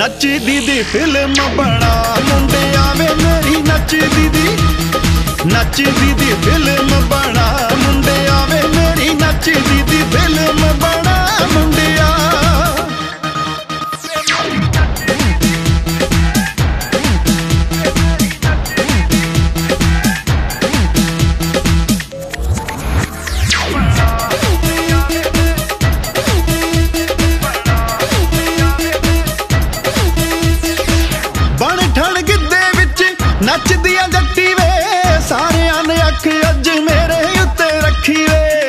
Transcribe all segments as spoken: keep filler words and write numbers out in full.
नचदी दी film बना मुंडिया वे मेरी नचदी दी नचदी दी film बना मुंडिया वे मेरी नचदी दी फिल्म बना मुंडिया। नचदी जट्टी वे सारियां ने अख अज मेरे उत्ते रखी वे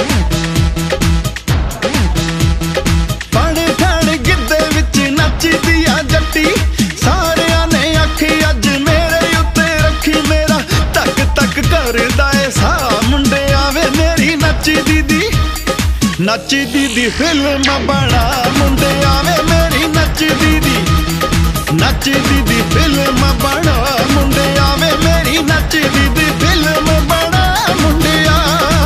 बड़े ठण गिद्धे विच नचदी जट्टी सारियां ने अख अज मेरे उत्ते रखी। मेरा तक तक करदा ए सा मुंडिया वे मेरी नचदी दी नचदी दी फिल्म बना मुंडिया वे मेरी नचदी दी नचदी दी फिल्म बना मुंडिया वे मेरी नचदी दी फिल्म बना मुंडिया।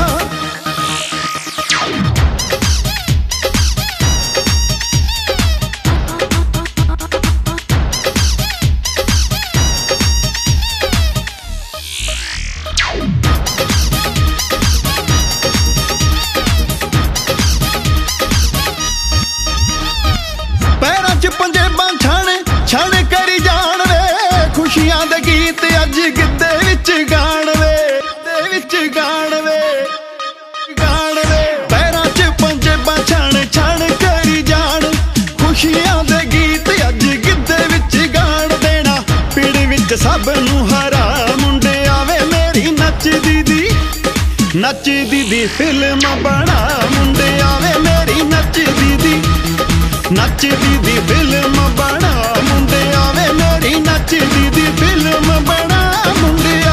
पैरां च पंजेबां छाने छाने करी जान वे खुशियां दे गीत अज गिद्धे विच गाण वे विच गाण वे गाण वे। पैरां च पंजेबां छाने छाने करी जान खुशियां दे गीत अज गिद्धे विच गाण देना पीड़ विच सब नूं हरा मुंडिया वे मेरी नचदी दी नचदी दी फिल्म बना मुंडिया वे मेरी नचदी दी नचदी दी फिल्म बना मुंडिया वे मेरी नचदी दी फिल्म बना मुंडिया।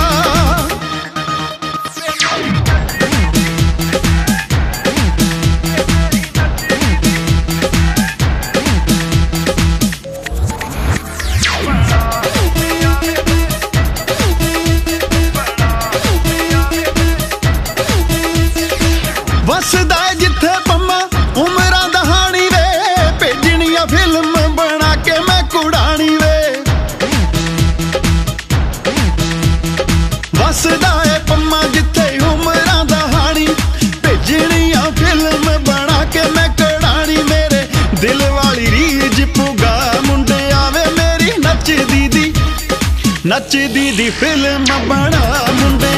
वसदा जिथे पम्मा उमरां दहानी वे भेजनिया फिल्म बना के मैं कुड़ानी वे वसदा है पम्मा जिथे उमरां दहानी भेजनिया फिल्म बना के मैं कुड़ानी। मेरे दिल वाली रीज पुगा मुंडिया वे मेरी नचदी दी नचदी दी फिल्म बना मुंडिया